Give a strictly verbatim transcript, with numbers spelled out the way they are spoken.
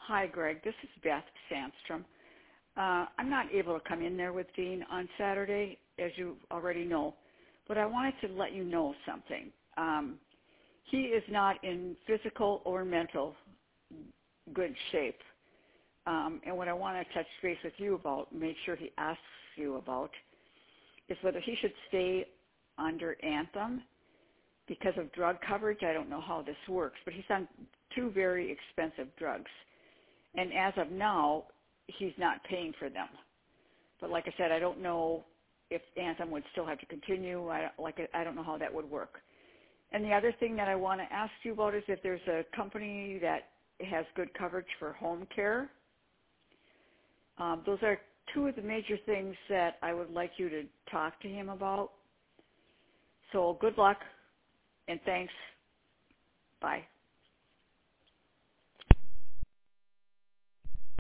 Hi, Greg. This is Beth Sandstrom. Uh, I'm not able to come in there with Dean on Saturday, as you already know, but I wanted to let you know something. Um, he is not in physical or mental good shape. Um, and what I want to touch base with you about, make sure he asks you about, is whether he should stay under Anthem because of drug coverage. I don't know how this works, but he's on two very expensive drugs. And as of now, he's not paying for them. But like I said, I don't know if Anthem would still have to continue. I, like, I don't know how that would work. And the other thing that I want to ask you about is if there's a company that has good coverage for home care. Um, those are two of the major things that I would like you to talk to him about. So good luck, and thanks. Bye.